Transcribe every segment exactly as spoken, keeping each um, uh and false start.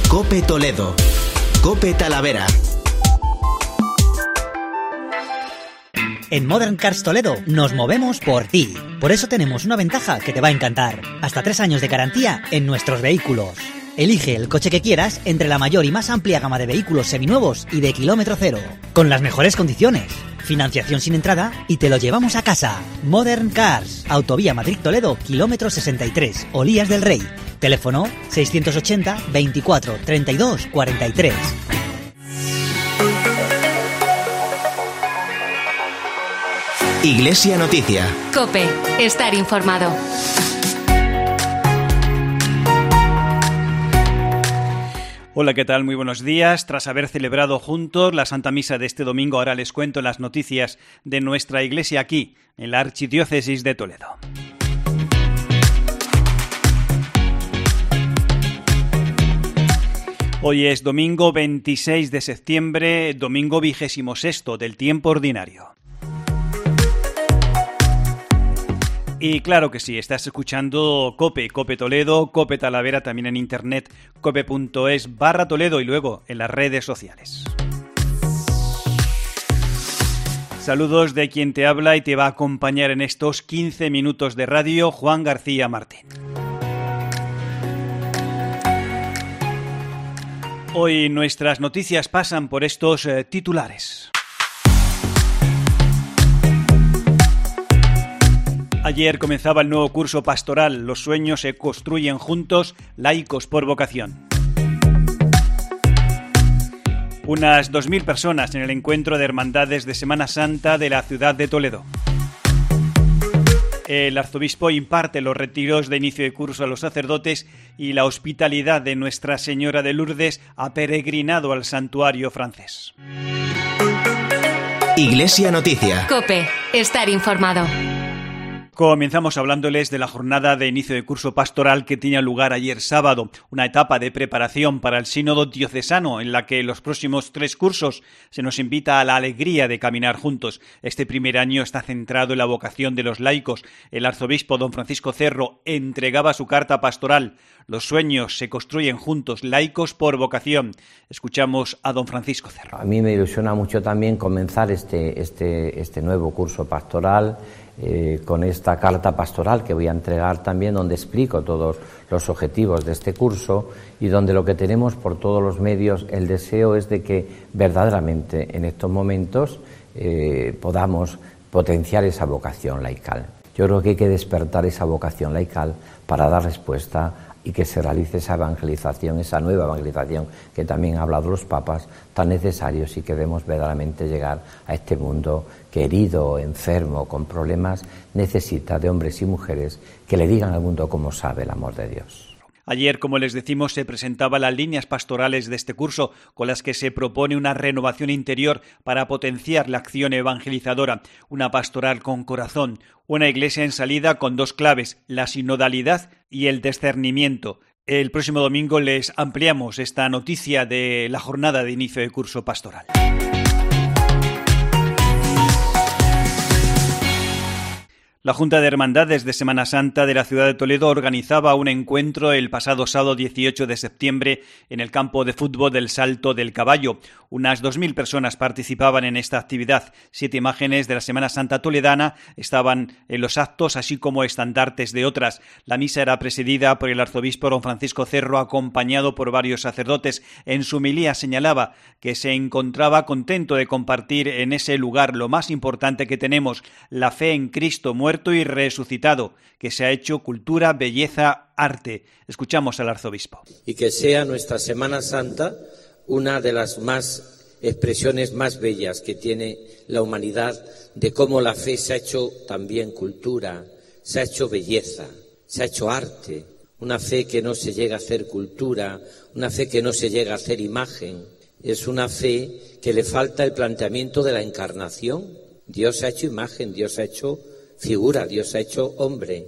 COPE Toledo. COPE Talavera. En Modern Cars Toledo nos movemos por ti. Por eso tenemos una ventaja que te va a encantar. Hasta tres años de garantía en nuestros vehículos. Elige el coche que quieras entre la mayor y más amplia gama de vehículos seminuevos y de kilómetro cero. Con las mejores condiciones. Financiación sin entrada y te lo llevamos a casa. Modern Cars. Autovía Madrid-Toledo, kilómetro sesenta y tres, Olías del Rey. Teléfono seiscientos ochenta, veinticuatro, treinta y dos, cuarenta y tres. Iglesia Noticia. COPE. Estar informado. Hola, ¿qué tal? Muy buenos días. Tras haber celebrado juntos la Santa Misa de este domingo, ahora les cuento las noticias de nuestra iglesia aquí, en la Archidiócesis de Toledo. Hoy es domingo veintiséis de septiembre, domingo vigésimo sexto del tiempo ordinario. Y claro que sí, estás escuchando COPE, COPE Toledo, COPE Talavera, también en internet, cope.es barra Toledo y luego en las redes sociales. Saludos de quien te habla y te va a acompañar en estos quince minutos de radio, Juan García Martín. Hoy nuestras noticias pasan por estos eh, titulares. Ayer comenzaba el nuevo curso pastoral. Los sueños se construyen juntos, laicos por vocación. Unas dos mil personas en el encuentro de hermandades de Semana Santa de la ciudad de Toledo. El arzobispo imparte los retiros de inicio de curso a los sacerdotes y la hospitalidad de Nuestra Señora de Lourdes ha peregrinado al santuario francés. Iglesia Noticia. COPE. Estar informado. Comenzamos hablándoles de la jornada de inicio de curso pastoral que tenía lugar ayer sábado, una etapa de preparación para el sínodo diocesano en la que los próximos tres cursos se nos invita a la alegría de caminar juntos. Este primer año está centrado en la vocación de los laicos. El arzobispo don Francisco Cerro entregaba su carta pastoral. Los sueños se construyen juntos, laicos por vocación. Escuchamos a don Francisco Cerro. A mí me ilusiona mucho también comenzar este, este, este nuevo curso pastoral Eh, con esta carta pastoral que voy a entregar también, donde explico todos los objetivos de este curso y donde lo que tenemos por todos los medios, el deseo es de que verdaderamente en estos momentos eh, podamos potenciar esa vocación laical. Yo creo que hay que despertar esa vocación laical para dar respuesta y que se realice esa evangelización, esa nueva evangelización que también han hablado los papas, tan necesarios y que debemos verdaderamente llegar a este mundo que herido, enfermo, con problemas, necesita de hombres y mujeres que le digan al mundo cómo sabe el amor de Dios. Ayer, como les decimos, se presentaban las líneas pastorales de este curso, con las que se propone una renovación interior para potenciar la acción evangelizadora, una pastoral con corazón, una iglesia en salida con dos claves, la sinodalidad y el discernimiento. El próximo domingo les ampliamos esta noticia de la jornada de inicio de curso pastoral. La Junta de Hermandades de Semana Santa de la ciudad de Toledo organizaba un encuentro el pasado sábado dieciocho de septiembre en el campo de fútbol del Salto del Caballo. Unas dos mil personas participaban en esta actividad. Siete imágenes de la Semana Santa toledana estaban en los actos, así como estandartes de otras. La misa era presidida por el arzobispo don Francisco Cerro, acompañado por varios sacerdotes. En su homilía señalaba que se encontraba contento de compartir en ese lugar lo más importante que tenemos, la fe en Cristo muerto y resucitado, que se ha hecho cultura, belleza, arte. Escuchamos al arzobispo. Y que sea nuestra Semana Santa una de las más expresiones más bellas que tiene la humanidad de cómo la fe se ha hecho también cultura, se ha hecho belleza, se ha hecho arte, una fe que no se llega a hacer cultura, una fe que no se llega a hacer imagen, es una fe que le falta el planteamiento de la encarnación. Dios ha hecho imagen, Dios ha hecho figura, Dios ha hecho hombre.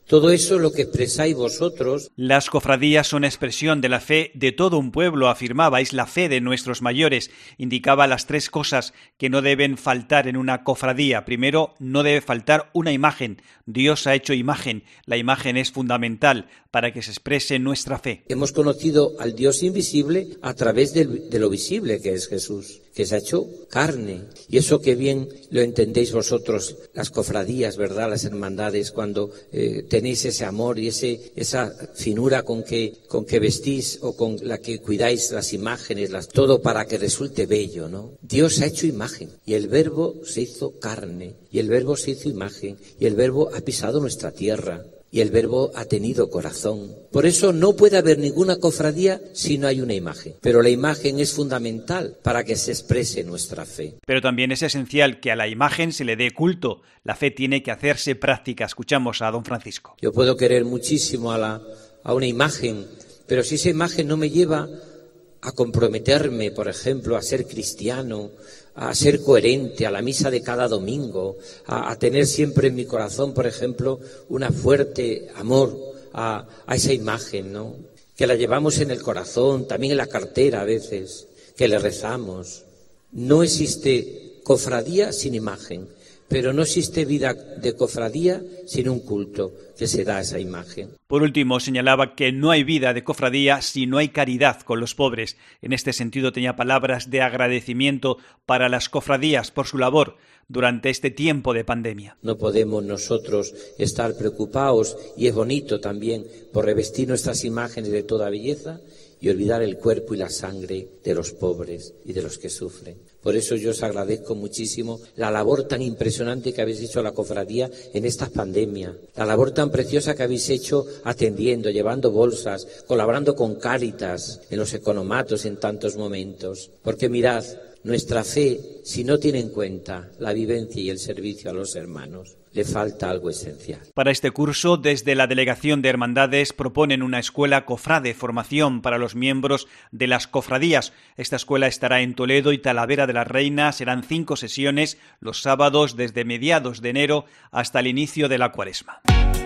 Todo eso es lo que expresáis vosotros. Las cofradías son expresión de la fe de todo un pueblo, afirmabais, la fe de nuestros mayores. Indicaba las tres cosas que no deben faltar en una cofradía. Primero, no debe faltar una imagen. Dios ha hecho imagen. La imagen es fundamental para que se exprese nuestra fe. Hemos conocido al Dios invisible a través de, de lo visible que es Jesús, que se ha hecho carne. Y eso que bien lo entendéis vosotros, las cofradías, ¿verdad? Las hermandades, cuando eh, tenéis ese amor y ese esa finura con que con que vestís o con la que cuidáis las imágenes, las todo para que resulte bello, ¿no? Dios ha hecho imagen y el Verbo se hizo carne y el Verbo se hizo imagen y el Verbo ha pisado nuestra tierra. Y el Verbo ha tenido corazón. Por eso no puede haber ninguna cofradía si no hay una imagen. Pero la imagen es fundamental para que se exprese nuestra fe. Pero también es esencial que a la imagen se le dé culto. La fe tiene que hacerse práctica. Escuchamos a don Francisco. Yo puedo querer muchísimo a, la, a una imagen, pero si esa imagen no me lleva a comprometerme, por ejemplo, a ser cristiano, a ser coherente, a la misa de cada domingo, a, a tener siempre en mi corazón, por ejemplo, una fuerte amor a, a esa imagen, ¿no? Que la llevamos en el corazón, también en la cartera a veces, que le rezamos. No existe cofradía sin imagen, pero no existe vida de cofradía sin un culto que se da a esa imagen. Por último, señalaba que no hay vida de cofradía si no hay caridad con los pobres. En este sentido, tenía palabras de agradecimiento para las cofradías por su labor durante este tiempo de pandemia. No podemos nosotros estar preocupados, y es bonito también, por revestir nuestras imágenes de toda belleza y olvidar el cuerpo y la sangre de los pobres y de los que sufren. Por eso yo os agradezco muchísimo la labor tan impresionante que habéis hecho a la cofradía en esta pandemia, la labor tan preciosa que habéis hecho atendiendo, llevando bolsas, colaborando con Cáritas en los economatos en tantos momentos. Porque mirad, nuestra fe, si no tiene en cuenta la vivencia y el servicio a los hermanos, le falta algo esencial. Para este curso, desde la Delegación de Hermandades proponen una escuela cofrade, formación para los miembros de las cofradías. Esta escuela estará en Toledo y Talavera de la Reina. Serán cinco sesiones los sábados desde mediados de enero hasta el inicio de la Cuaresma.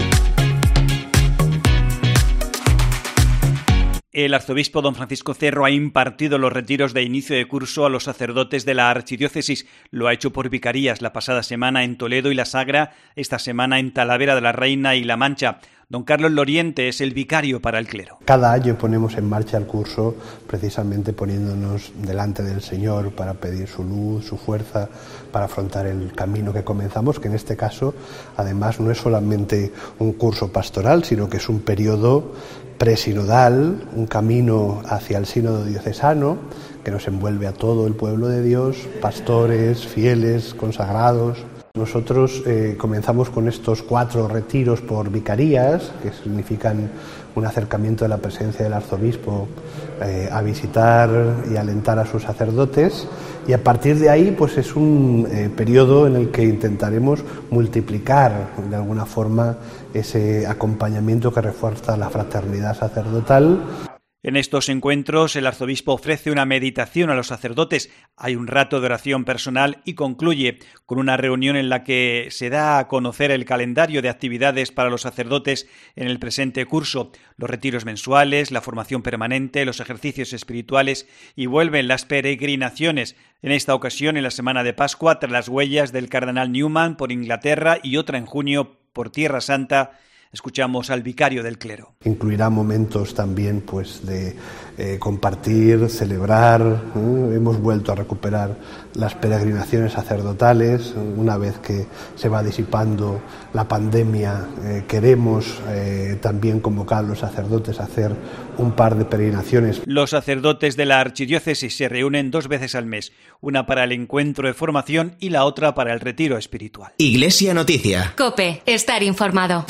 El arzobispo don Francisco Cerro ha impartido los retiros de inicio de curso a los sacerdotes de la archidiócesis. Lo ha hecho por vicarías la pasada semana en Toledo y La Sagra, esta semana en Talavera de la Reina y La Mancha. Don Carlos Loriente es el vicario para el clero. Cada año ponemos en marcha el curso precisamente poniéndonos delante del Señor para pedir su luz, su fuerza, para afrontar el camino que comenzamos, que en este caso además no es solamente un curso pastoral, sino que es un periodo presinodal, un camino hacia el sínodo diocesano que nos envuelve a todo el pueblo de Dios, pastores, fieles, consagrados. Nosotros eh, comenzamos con estos cuatro retiros por vicarías, que significan un acercamiento de la presencia del arzobispo eh, a visitar y alentar a sus sacerdotes, y a partir de ahí pues es un eh, periodo en el que intentaremos multiplicar de alguna forma ese acompañamiento que refuerza la fraternidad sacerdotal. En estos encuentros, el arzobispo ofrece una meditación a los sacerdotes, hay un rato de oración personal y concluye con una reunión en la que se da a conocer el calendario de actividades para los sacerdotes en el presente curso, los retiros mensuales, la formación permanente, los ejercicios espirituales y vuelven las peregrinaciones. En esta ocasión, en la semana de Pascua, tras las huellas del cardenal Newman por Inglaterra y otra en junio por Tierra Santa. Escuchamos al vicario del clero. Incluirá momentos también pues de eh, compartir, celebrar. ¿eh? Hemos vuelto a recuperar las peregrinaciones sacerdotales. Una vez que se va disipando la pandemia, eh, queremos eh, también convocar a los sacerdotes a hacer un par de peregrinaciones. Los sacerdotes de la archidiócesis se reúnen dos veces al mes, una para el encuentro de formación y la otra para el retiro espiritual. Iglesia Noticia. COPE, estar informado.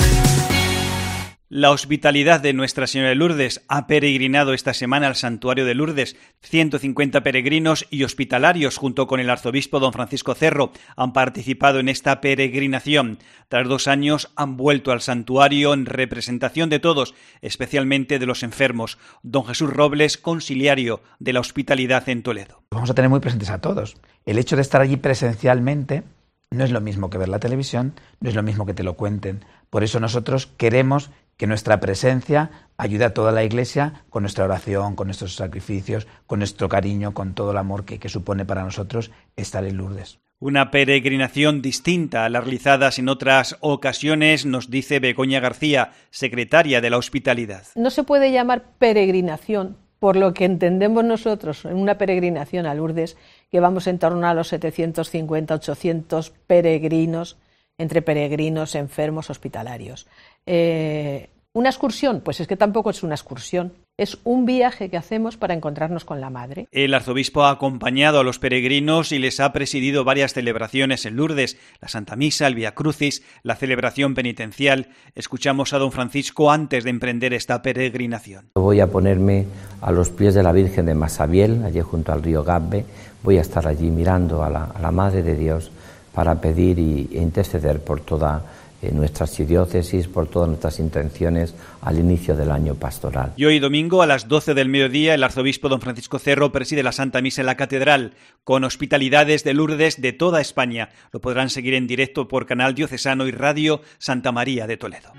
La hospitalidad de Nuestra Señora de Lourdes ha peregrinado esta semana al Santuario de Lourdes. ciento cincuenta peregrinos y hospitalarios, junto con el arzobispo don Francisco Cerro, han participado en esta peregrinación. Tras dos años han vuelto al santuario en representación de todos, especialmente de los enfermos. Don Jesús Robles, conciliario de la hospitalidad en Toledo. Vamos a tener muy presentes a todos. El hecho de estar allí presencialmente no es lo mismo que ver la televisión, no es lo mismo que te lo cuenten. Por eso nosotros queremos que nuestra presencia ayude a toda la Iglesia con nuestra oración, con nuestros sacrificios, con nuestro cariño, con todo el amor que, que supone para nosotros estar en Lourdes. Una peregrinación distinta a las realizadas en otras ocasiones, nos dice Begoña García, secretaria de la Hospitalidad. No se puede llamar peregrinación, por lo que entendemos nosotros en una peregrinación a Lourdes, que vamos en torno a los setecientos cincuenta, ochocientos peregrinos, entre peregrinos, enfermos, hospitalarios. Eh, ¿Una excursión? Pues es que tampoco es una excursión. Es un viaje que hacemos para encontrarnos con la Madre. El arzobispo ha acompañado a los peregrinos y les ha presidido varias celebraciones en Lourdes, la Santa Misa, el Vía Crucis, la celebración penitencial. Escuchamos a don Francisco antes de emprender esta peregrinación. Voy a ponerme a los pies de la Virgen de Masabiel, allí junto al río Gabbe. Voy a estar allí mirando a la, a la Madre de Dios para pedir y, e interceder por toda eh, nuestra archidiócesis, por todas nuestras intenciones al inicio del año pastoral. Y hoy domingo a las doce del mediodía el arzobispo don Francisco Cerro preside la Santa Misa en la Catedral con hospitalidades de Lourdes de toda España. Lo podrán seguir en directo por Canal Diocesano y Radio Santa María de Toledo.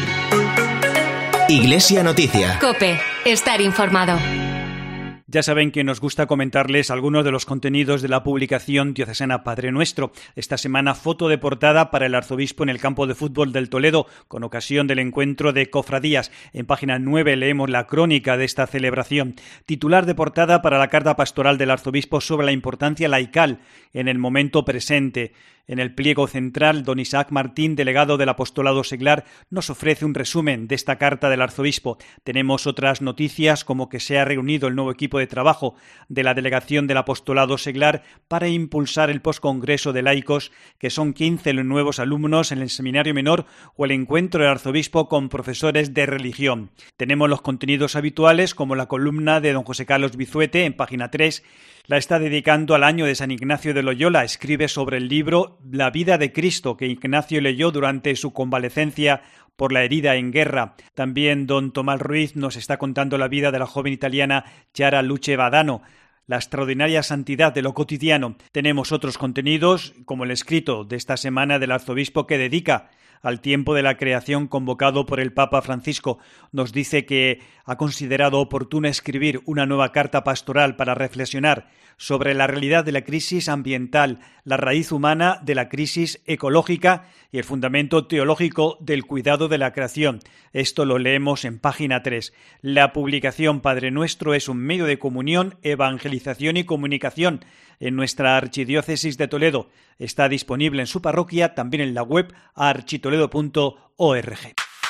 Iglesia Noticia. COPE. Estar informado. Ya saben que nos gusta comentarles algunos de los contenidos de la publicación diocesana Padre Nuestro. Esta semana foto de portada para el arzobispo en el campo de fútbol del Toledo con ocasión del encuentro de cofradías. En página nueve leemos la crónica de esta celebración. Titular de portada para la carta pastoral del arzobispo sobre la importancia laical en el momento presente. En el pliego central, don Isaac Martín, delegado del Apostolado Seglar, nos ofrece un resumen de esta carta del arzobispo. Tenemos otras noticias como que se ha reunido el nuevo equipo de trabajo de la delegación del Apostolado Seglar para impulsar el poscongreso de laicos, que son quince los nuevos alumnos en el seminario menor, o el encuentro del arzobispo con profesores de religión. Tenemos los contenidos habituales como la columna de don José Carlos Bizuete en página tres. La está dedicando al año de San Ignacio de Loyola. Escribe sobre el libro La vida de Cristo que Ignacio leyó durante su convalecencia por la herida en guerra. También don Tomás Ruiz nos está contando la vida de la joven italiana Chiara Luce Badano, la extraordinaria santidad de lo cotidiano. Tenemos otros contenidos, como el escrito de esta semana del arzobispo que dedica al tiempo de la creación convocado por el Papa Francisco. Nos dice que ha considerado oportuno escribir una nueva carta pastoral para reflexionar sobre la realidad de la crisis ambiental, la raíz humana de la crisis ecológica y el fundamento teológico del cuidado de la creación. Esto lo leemos en página tres. La publicación Padre Nuestro es un medio de comunión, evangelización y comunicación en nuestra archidiócesis de Toledo. Está disponible en su parroquia, también en la web architoledo punto org.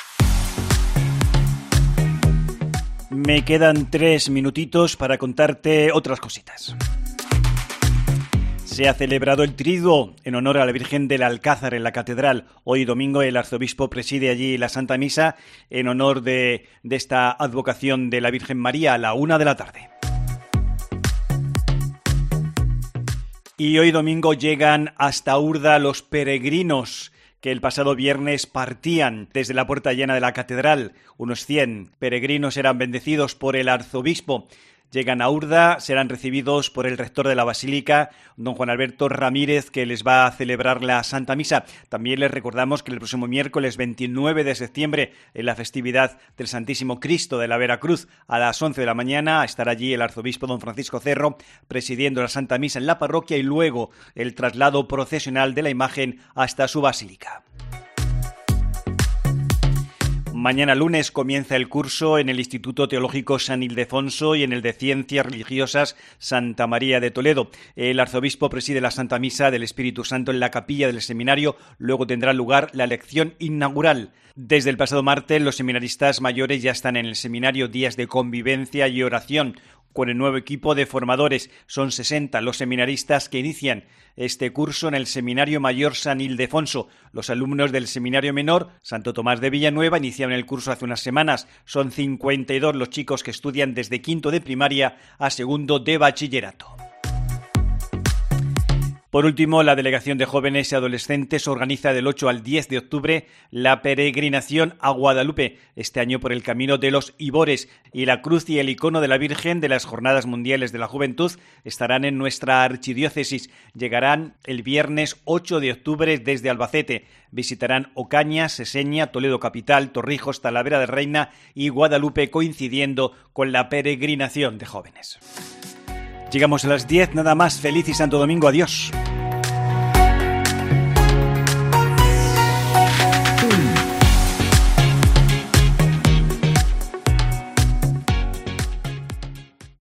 Me quedan tres minutitos para contarte otras cositas. Se ha celebrado el Triduo en honor a la Virgen del Alcázar en la Catedral. Hoy domingo el arzobispo preside allí la Santa Misa en honor de, de esta advocación de la Virgen María a la una de la tarde. Y hoy domingo llegan hasta Urda los peregrinos que el pasado viernes partían desde la Puerta Llana de la Catedral. Unos cien peregrinos eran bendecidos por el arzobispo. Llegan a Urda, serán recibidos por el rector de la Basílica, don Juan Alberto Ramírez, que les va a celebrar la Santa Misa. También les recordamos que el próximo miércoles veintinueve de septiembre, en la festividad del Santísimo Cristo de la Veracruz, a las once de la mañana, estará allí el arzobispo don Francisco Cerro presidiendo la Santa Misa en la parroquia y luego el traslado procesional de la imagen hasta su basílica. Mañana lunes comienza el curso en el Instituto Teológico San Ildefonso y en el de Ciencias Religiosas Santa María de Toledo. El arzobispo preside la Santa Misa del Espíritu Santo en la capilla del seminario. Luego tendrá lugar la lección inaugural. Desde el pasado martes, los seminaristas mayores ya están en el seminario días de convivencia y oración con el nuevo equipo de formadores. Son sesenta los seminaristas que inician este curso en el Seminario Mayor San Ildefonso. Los alumnos del Seminario Menor Santo Tomás de Villanueva iniciaron el curso hace unas semanas. Son cincuenta y dos los chicos que estudian desde quinto de primaria a segundo de bachillerato. Por último, la Delegación de Jóvenes y Adolescentes organiza del ocho al diez de octubre la peregrinación a Guadalupe, este año por el Camino de los Ibores, y la cruz y el icono de la Virgen de las Jornadas Mundiales de la Juventud estarán en nuestra archidiócesis. Llegarán el viernes ocho de octubre desde Albacete. Visitarán Ocaña, Seseña, Toledo Capital, Torrijos, Talavera de Reina y Guadalupe, coincidiendo con la peregrinación de jóvenes. Llegamos a las diez, nada más. Feliz y santo domingo. Adiós.